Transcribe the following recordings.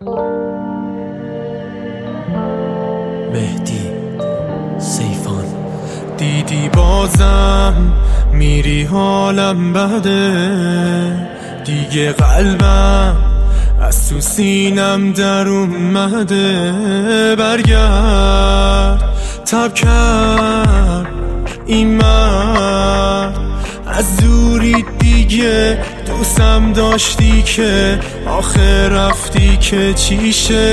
مهدی سیفان. دیدی بازم میری حالم بده، دیگه قلبم از تو سینم در اومده. برگرد تب کرد این مرد، از دوری دیگه دوستم داشتی که آخر رفتی که چیشه.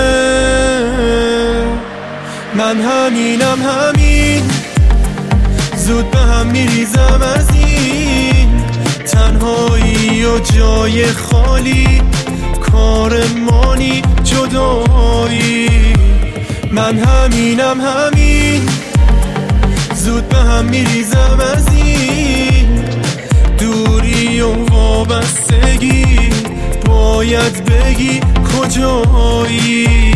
من همینم همین، زود به هم میریزم از این تنهایی و جای خالی، کار مانی جدایی. من همینم همین، زود به هم میریزم از این دوری و وابستگی. باید بگی کجایی.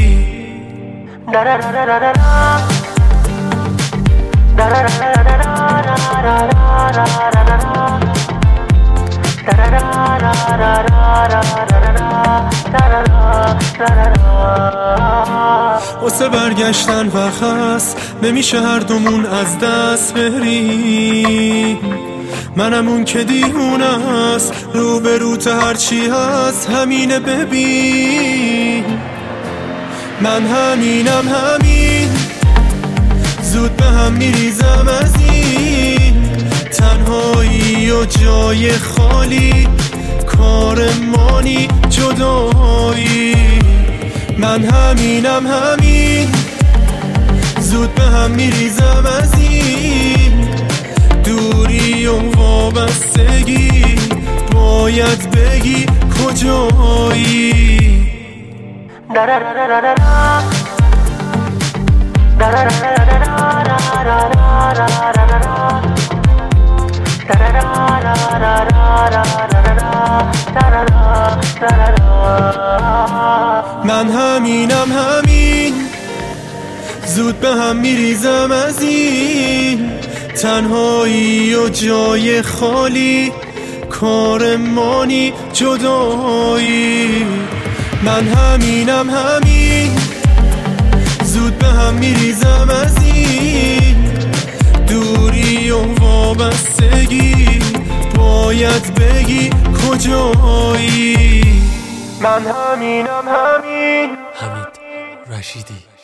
واسه برگشتن وقت هست، نمیشه هر دومون از دست بریم. منم اون که دیوونه است، روبروت هرچی هست همینه ببین. من همینم همین، زود به هم میریزم از این تنهایی و جای خالی، کار مانی جدایی. من همینم همین، زود به هم میریزم از این دوری و وابستگی. باید بگی کجایی. من همینم همین، زود به هم میریزم از این تنهایی و جای خالی، کار مانی جدایی. من همینم همین، زود به هم میریزم از این دوری و وابستگی. باید بگی کجایی. من همینم همین. حمید رشیدی.